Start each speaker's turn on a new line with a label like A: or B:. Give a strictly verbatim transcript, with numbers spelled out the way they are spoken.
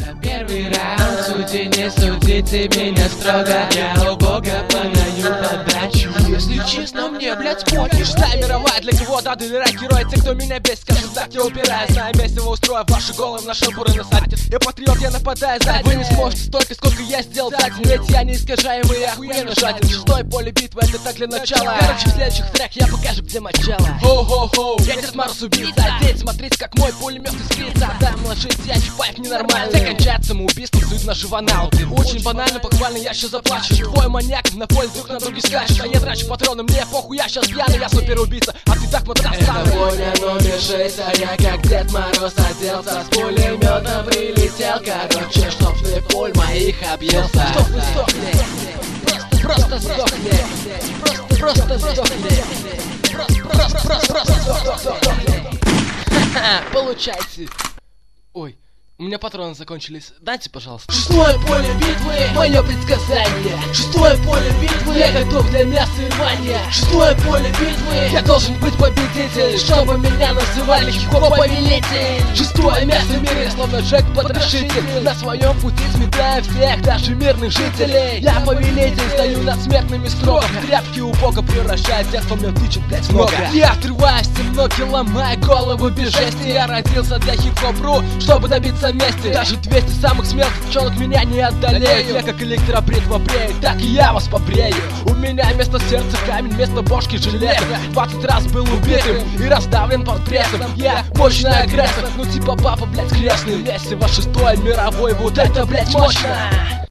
A: Это первый раунд, суди, не судите меня строго. Я у Бога подаю подачу.
B: Если честно, мне, блядь, похер. Шестая мировая, для кого дады дыра герой. Те, кто меня бесит, скажут, так я упираюсь. На месте устрою ваши головы на шампуры насадите. Я патриот, я нападаю сзади. Вы не сможете столько, сколько я сделал так. Ведь я не искажаемый, охуенно жаден. Шестой поле битвы, это так для начала. Короче, в следующих трек я покажу, где мочало. Хо-хо-хо, я Дед Мороз убийца. Деть, смотрите, как мой пулемет искрится. Дам ложить, я Чапаев ненормальный. Все кончает самоубийством, сует на живонал. Очень банально, похвально, я сейчас заплачу. Твой маньяк на поле друг на друге скачет. А я трачу патроны, мне похуй, я сейчас пьяный. Я супер убийца, а ты так матрас
A: Это воля номер шесть, а я как Дед Мороз оделся. С пулеметом прилетел, короче, чтоб ты пуль моих объелся.
B: Стоп, стоп, просто сдохни. Просто, просто сдохни. Просто, просто, просто, просто сдохни. Ха-ха, получайте. Ой, у меня патроны закончились. Дайте, пожалуйста.
A: Шестое поле битвы, мое предсказание. Шестое поле битвы, я готов для мяса и рвания. Шестое поле битвы,
B: Я должен быть победитель,
A: чтобы меня называли хип-хоп повелитель.
B: Шестое место в мире, словно Джек-потрошитель. На своем пути сметаю всех, даже мирных жителей. Я повелитель, стою над смертными строго. Тряпки у Бога превращают тех, кто мне тычет, блять, много. Я отрываюсь темноки, ломая голову без жести. Я родился для хип-хоп-ру, чтобы добиться мести. Даже двести самых смелых девчонок меня не отдалеют. Я как электробритва брею, так и я вас побрею. У меня вместо сердца камень, вместо бошки железо. Двадцать раз был убитым и раздавлен под прессом. Я мощный агрессор, ну типа папа, блять, крестный. Вместе во шестой мировой, вот это, блять, мощно.